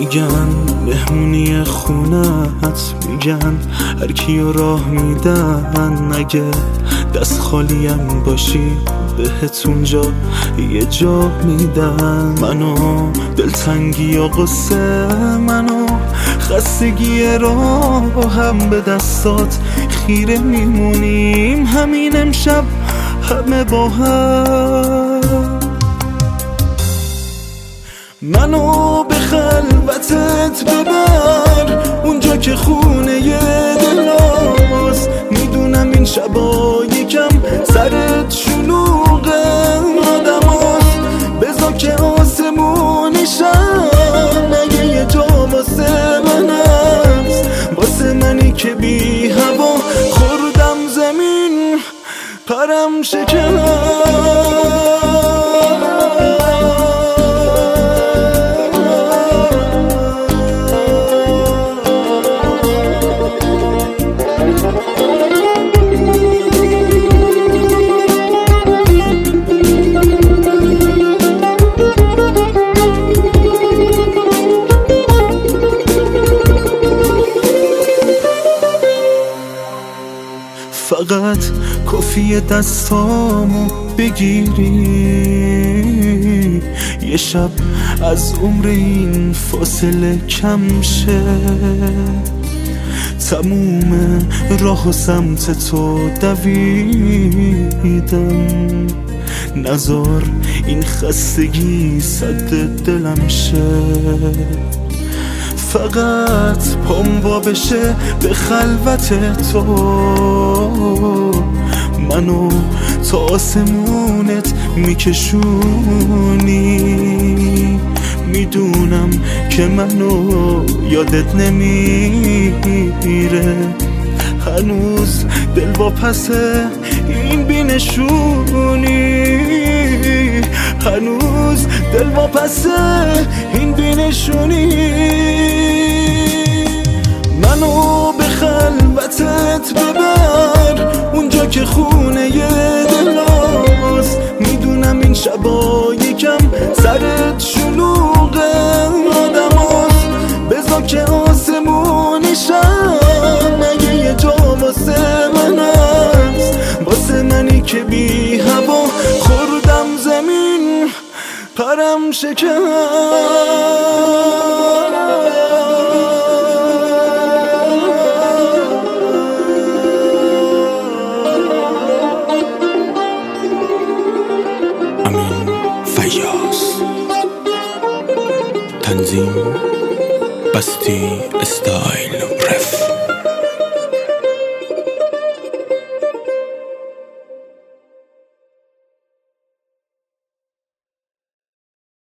میگن مهمونی خونت، میگن هر کیو راه میدن، اگه دست خالیم باشی بهت اونجا یه جا میدن. منو دلتنگی و قصه، منو خستگی راه هم به دستات خیره میمونیم همین امشب همه با هم. منو به خلوتت ببر اونجا که خونه دلاست، میدونم این شبا یکم سرت شلوغ آدم هست، بذار که آسمونیشم اگه یه جا واسه من هست، واسه منی که بی هوا خوردم زمین پرم شکن. فقط کافیه دستامو بگیری، یه شب از عمر این فاصله کم شه، تموم راه و سمت تو دویدم، نذار این خستگی سد دلم شه. فقط پام وا بشه به خلوت تو، منو تا آسمونت میکشونی، میدونم که منو یادت نمیره، هنوز دل واپس این بینشونی، هنوز دل واپس این بینشونی. منو به خلوتت ببر اونجا که خونه دلاست، میدونم این شبا یکم سرت شلوغ آدم هست، بذار که آسمونیشم اگه یه جا واسه من هست، واسه منی که بی هوا خوردم زمین پرم شکن. امین فیاض، تنظیم بستی استایل رف.